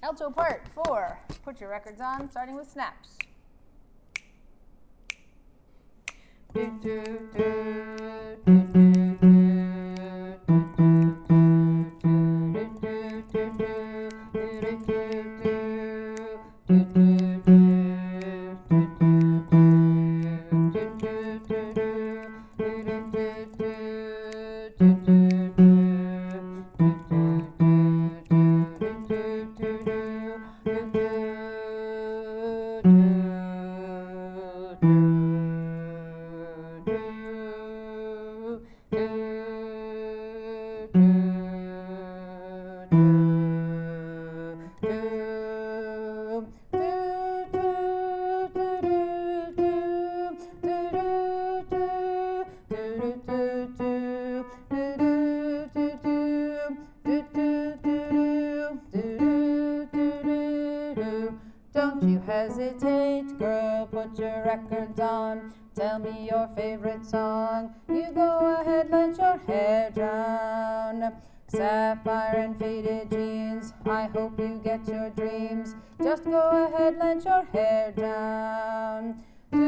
Alto part 4. Put your records on, starting with snaps. Don't you hesitate, girl, put your records on. Tell me your favorite song. You go ahead, let your hair down. Sapphire and faded jeans, I hope you get your dreams. Just go ahead, let your hair down.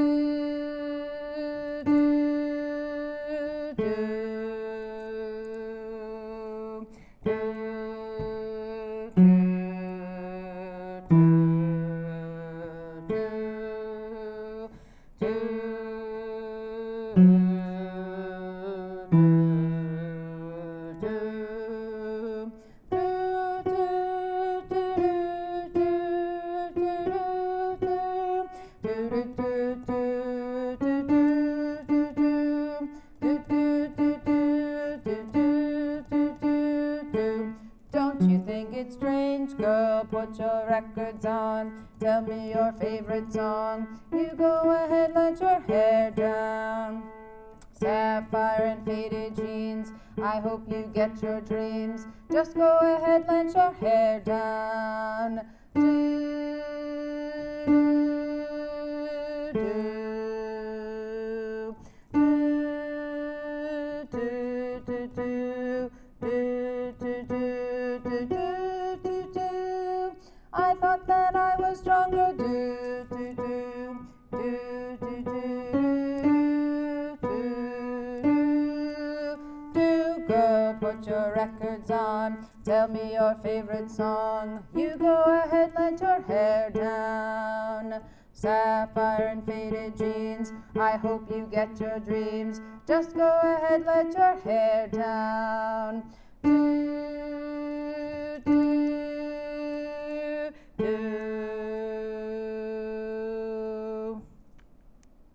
Don't you think it's strange, girl? Put your records on. Tell me your favorite song. You go ahead, let your hair down. Sapphire and faded jeans, I hope you get your dreams. Just go ahead, let your hair down. I thought that I was stronger. Girl, put your records on. Tell me your favorite song. You go ahead, let your hair down. Sapphire and faded jeans, I hope you get your dreams. Just go ahead, let your hair down.